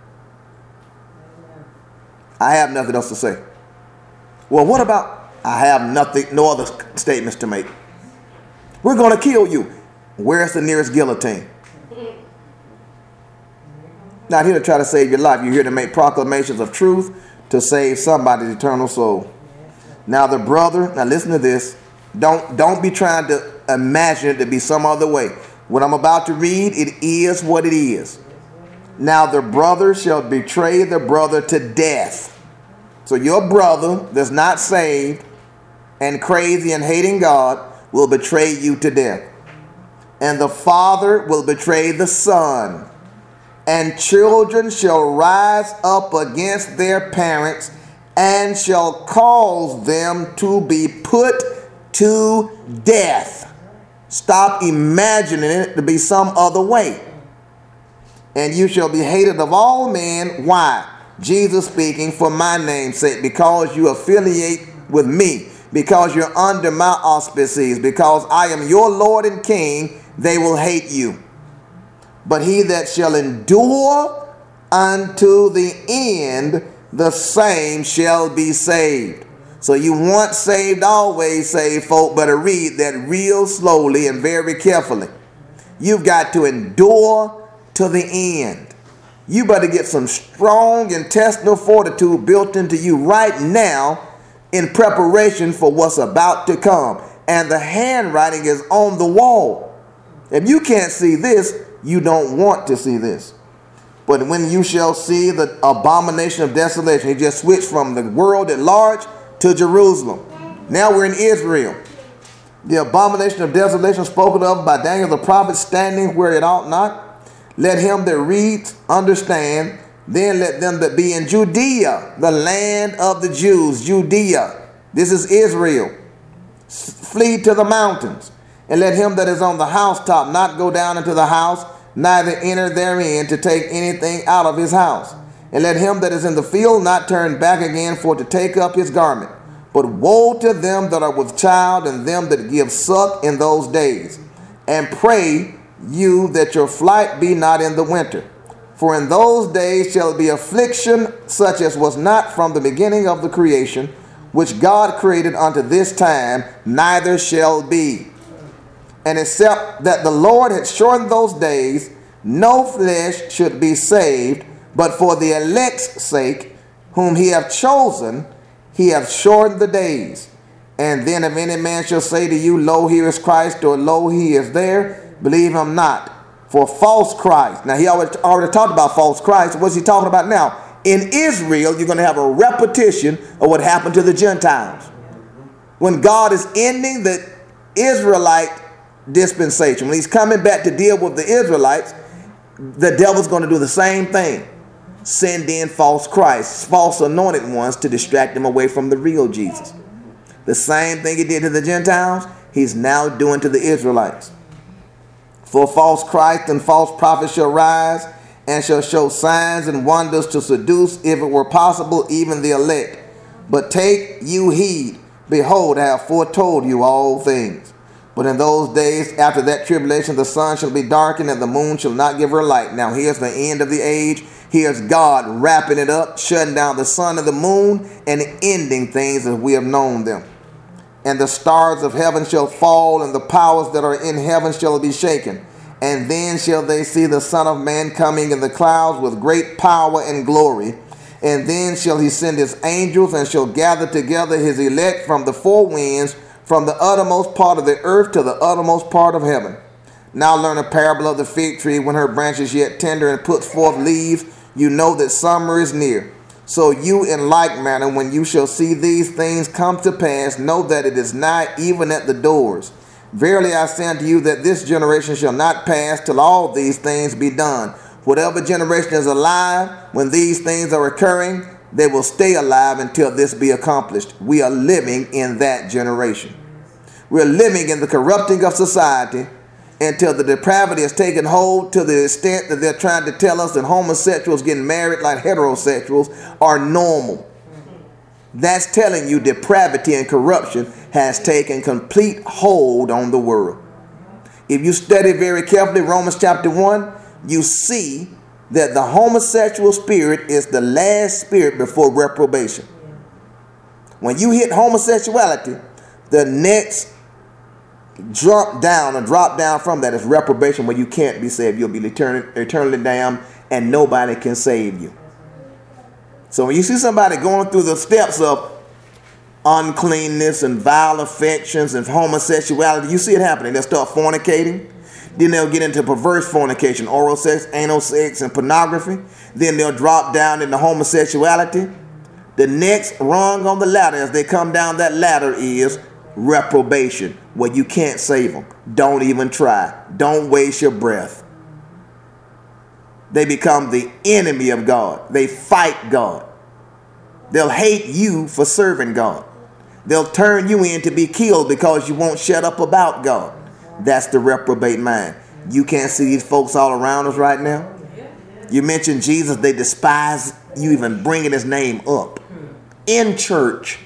I have nothing else to say. Well, what about, I have no other statements to make. We're going to kill you. Where's the nearest guillotine? Not here to try to save your life. You're here to make proclamations of truth to save somebody's eternal soul. Now the brother, now listen to this. Don't be trying to imagine it to be some other way. What I'm about to read, it is what it is. Now the brother shall betray the brother to death. So your brother that's not saved and crazy and hating God will betray you to death. And the father will betray the son. And children shall rise up against their parents and shall cause them to be put to death. Stop imagining it to be some other way. And you shall be hated of all men. Why? Jesus speaking, for my name's sake, because you affiliate with me, because you're under my auspices, because I am your Lord and King, they will hate you. But he that shall endure unto the end, the same shall be saved. So you want saved, always saved, folk. Better read that real slowly and very carefully. You've got to endure to the end. You better get some strong intestinal fortitude built into you right now in preparation for what's about to come. And the handwriting is on the wall. If you can't see this, you don't want to see this. But when you shall see the abomination of desolation, he just switched from the world at large to Jerusalem. Now we're in Israel. The abomination of desolation spoken of by Daniel the prophet, standing where it ought not. Let him that reads understand. Then let them that be in Judea, the land of the Jews, Judea. This is Israel. Flee to the mountains. And let him that is on the housetop not go down into the house, neither enter therein to take anything out of his house. And let him that is in the field not turn back again for to take up his garment. But woe to them that are with child and them that give suck in those days. And pray you that your flight be not in the winter. For in those days shall be affliction such as was not from the beginning of the creation, which God created unto this time, neither shall be. And except that the Lord had shortened those days, no flesh should be saved, but for the elect's sake, whom he hath chosen, he hath shortened the days. And then if any man shall say to you, Lo, here is Christ, or Lo, he is there, believe him not. For false Christ. Now, he already talked about false Christ. What's he talking about now? In Israel, you're going to have a repetition of what happened to the Gentiles. When God is ending the Israelite dispensation, when he's coming back to deal with the Israelites, the devil's going to do the same thing. Send in false Christs, false anointed ones to distract them away from the real Jesus. The same thing he did to the Gentiles, he's now doing to the Israelites. For false Christ and false prophets shall rise, and shall show signs and wonders to seduce, if it were possible, even the elect. But take you heed, behold, I have foretold you all things. But in those days, after that tribulation, the sun shall be darkened, and the moon shall not give her light. Now here's the end of the age. Here's God wrapping it up, shutting down the sun and the moon, and ending things as we have known them. And the stars of heaven shall fall, and the powers that are in heaven shall be shaken. And then shall they see the Son of Man coming in the clouds with great power and glory. And then shall he send his angels, and shall gather together his elect from the four winds, from the uttermost part of the earth to the uttermost part of heaven. Now learn a parable of the fig tree. When her branch is yet tender and puts forth leaves, you know that summer is near. So you in like manner, when you shall see these things come to pass, know that it is nigh, even at the doors. Verily I say unto you that this generation shall not pass till all these things be done. Whatever generation is alive, when these things are occurring, they will stay alive until this be accomplished. We are living in that generation. We're living in the corrupting of society until the depravity has taken hold, to the extent that they're trying to tell us that homosexuals getting married like heterosexuals are normal. That's telling you depravity and corruption has taken complete hold on the world. If you study very carefully Romans chapter 1, you see that the homosexual spirit is the last spirit before reprobation. When you hit homosexuality, the next drop down from that is reprobation, where you can't be saved. You'll be eternally damned, and nobody can save you. So when you see somebody going through the steps of uncleanness and vile affections and homosexuality, you see it happening. They'll start fornicating. Then they'll get into perverse fornication, oral sex, anal sex, and pornography. Then they'll drop down into homosexuality. The next rung on the ladder, as they come down that ladder, is reprobation, where you can't save them. Don't even try. Don't waste your breath. They become the enemy of God. They fight God. They'll hate you for serving God. They'll turn you in to be killed because you won't shut up about God. That's the reprobate mind. You can't see these folks all around us right now. You mention Jesus, they despise you even bringing his name up in church.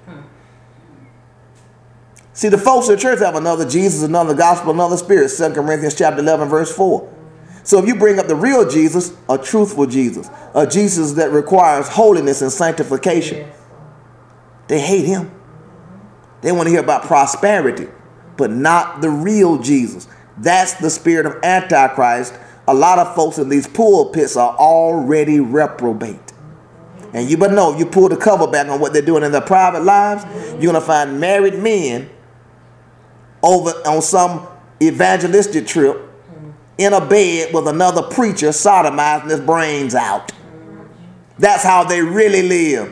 See, the folks in church have another Jesus, another gospel, another spirit. 2 Corinthians chapter 11, verse 4. So if you bring up the real Jesus, a truthful Jesus, a Jesus that requires holiness and sanctification, they hate him. They want to hear about prosperity, but not the real Jesus. That's the spirit of Antichrist. A lot of folks in these pulpits are already reprobate. And you better know, if you pull the cover back on what they're doing in their private lives, you're going to find married men over on some evangelistic trip in a bed with another preacher sodomizing his brains out. That's how they really live.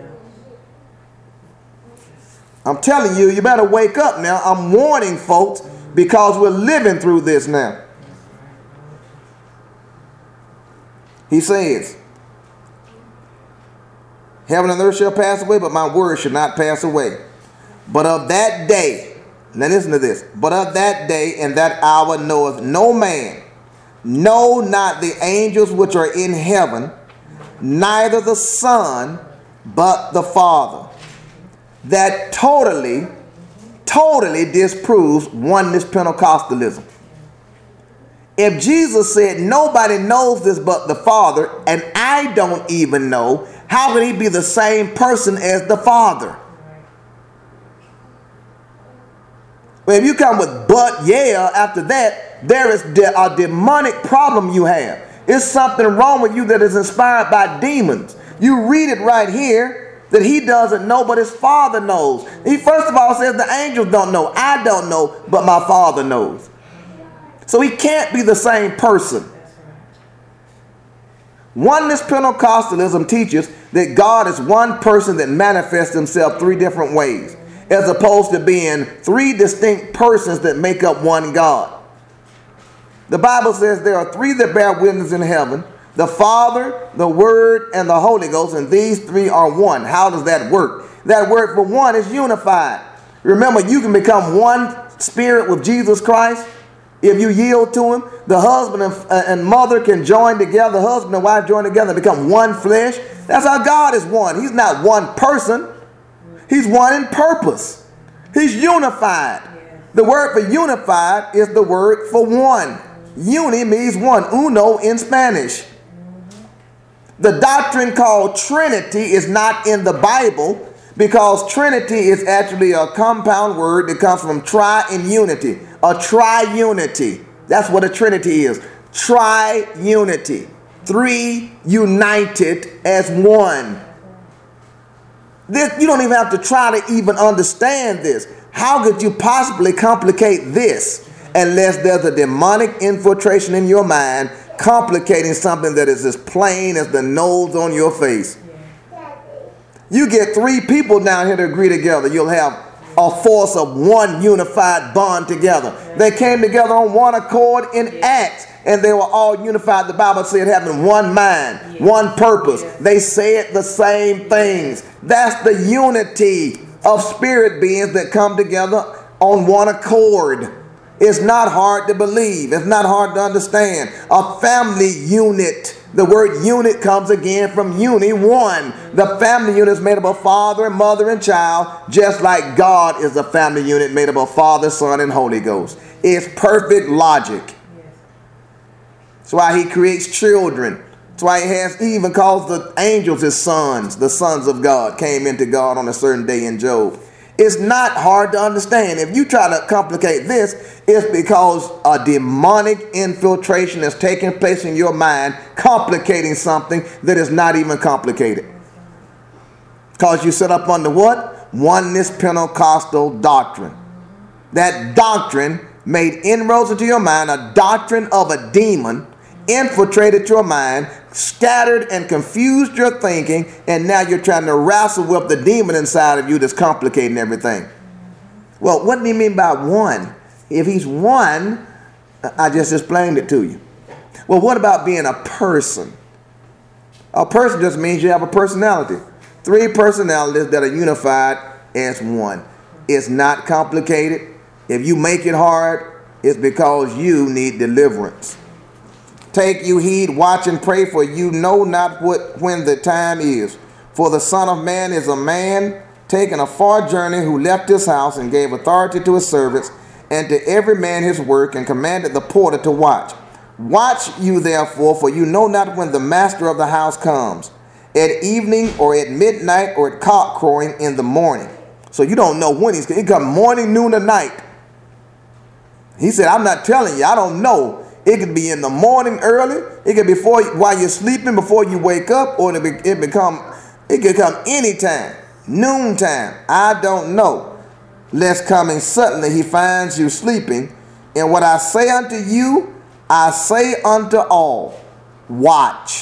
I'm telling you, you better wake up now. I'm warning folks because we're living through this now. He says, heaven and earth shall pass away, but my word shall not pass away. But of that day, now listen to this, but of that day and that hour knoweth no man, no, not the angels which are in heaven, neither the Son, but the Father. That totally disproves oneness Pentecostalism. If Jesus said nobody knows this but the Father, and I don't even know, how can he be the same person as the Father? Well, if you come with but yeah after that, there is a demonic problem you have. It's something wrong with you that is inspired by demons. You read it right here that he doesn't know, but his Father knows. He first of all says the angels don't know. I don't know, but my Father knows. So he can't be the same person. Oneness Pentecostalism teaches that God is one person that manifests himself three different ways, as opposed to being three distinct persons that make up one God. The Bible says there are three that bear witness in heaven: the Father, the Word, and the Holy Ghost, and these three are one. How does that work? That word for one is unified. Remember, you can become one spirit with Jesus Christ if you yield to him. The husband and mother can join together, husband and wife join together and become one flesh. That's how God is one. He's not one person. He's one in purpose. He's unified. The word for unified is the word for one. Uni means one, uno in Spanish. The doctrine called Trinity is not in the Bible because Trinity is actually a compound word that comes from tri and unity. A triunity. That's what a Trinity is. Triunity. Three united as one. This, you don't even have to try to even understand this. How could you possibly complicate this unless there's a demonic infiltration in your mind complicating something that is as plain as the nose on your face? You get three people down here to agree together, you'll have a force of one unified bond together. They came together on one accord in Acts, and they were all unified. The Bible said having one mind, one purpose. They said the same things. That's the unity of spirit beings that come together on one accord. It's not hard to believe. It's not hard to understand. A family unit. The word unit comes again from uni, one. The family unit is made up of father, mother, and child, just like God is a family unit made up of Father, Son, and Holy Ghost. It's perfect logic. That's why he creates children. That's why he even calls the angels his sons. The sons of God came into God on a certain day in Job. It's not hard to understand. If you try to complicate this, it's because a demonic infiltration is taking place in your mind, complicating something that is not even complicated. Because you set up under what? Oneness Pentecostal doctrine. That doctrine made inroads into your mind, a doctrine of a demon, infiltrated your mind, scattered and confused your thinking, and now you're trying to wrestle with the demon inside of you that's complicating everything. Well, what do you mean by one? If he's one, I just explained it to you. Well, what about being a person? A person just means you have a personality. Three personalities that are unified as one. It's not complicated. If you make it hard, it's because you need deliverance. Take you heed, watch and pray, for you know not when the time is. For the Son of Man is a man taking a far journey, who left his house and gave authority to his servants and to every man his work, and commanded the porter to watch. Watch you therefore, for you know not when the master of the house comes, at evening or at midnight or at cock crowing in the morning. So you don't know when he's going. He come morning, noon, or night. He said, I'm not telling you. I don't know. It could be in the morning early. It could be while you're sleeping, before you wake up, or it could come anytime, noontime. I don't know. Lest coming suddenly he finds you sleeping. And what I say unto you, I say unto all, watch.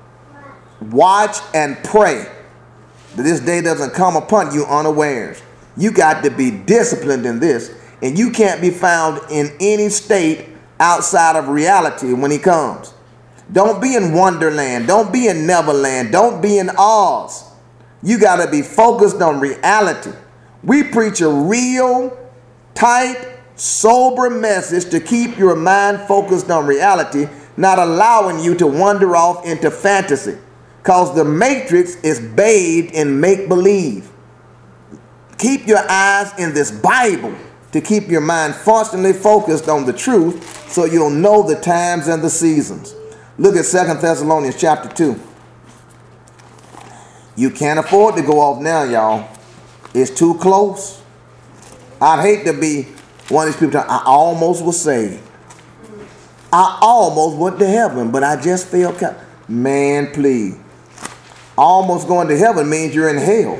Watch and pray that this day doesn't come upon you unawares. You got to be disciplined in this, and you can't be found in any state outside of reality when he comes. Don't be in Wonderland. Don't be in Neverland. Don't be in Oz. You got to be focused on reality. We preach a real, tight, sober message to keep your mind focused on reality, not allowing you to wander off into fantasy. Because the matrix is bathed in make-believe. Keep your eyes in this Bible to keep your mind constantly focused on the truth so you'll know the times and the seasons. Look at 2 Thessalonians chapter 2. You can't afford to go off now, y'all. It's too close. I'd hate to be one of these people. I almost was saved. I almost went to heaven, but I just failed. Man, please. Almost going to heaven means you're in hell.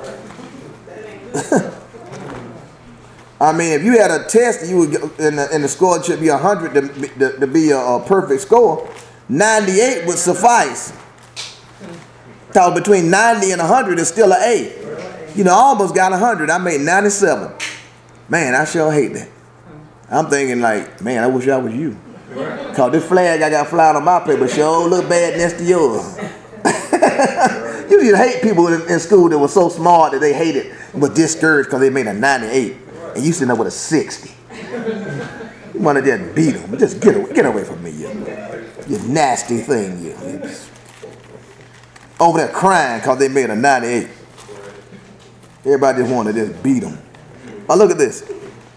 I mean, if you had a test, you would and the score should be 100 to be a perfect score. 98 would suffice. So between 90 and 100 is still an A. You know, I almost got 100. I made 97. Man, I sure hate that. I'm thinking like, man, I wish I was you. Cause this flag I got flying on my paper sure look bad next to yours. You used to hate people in school that were so smart that they hated, but discouraged because they made a 98. And you sitting there with a 60. You want to just beat them. Just get away from me, you nasty thing. You over there crying because they made a 98. Everybody just want to just beat them. Now look at this.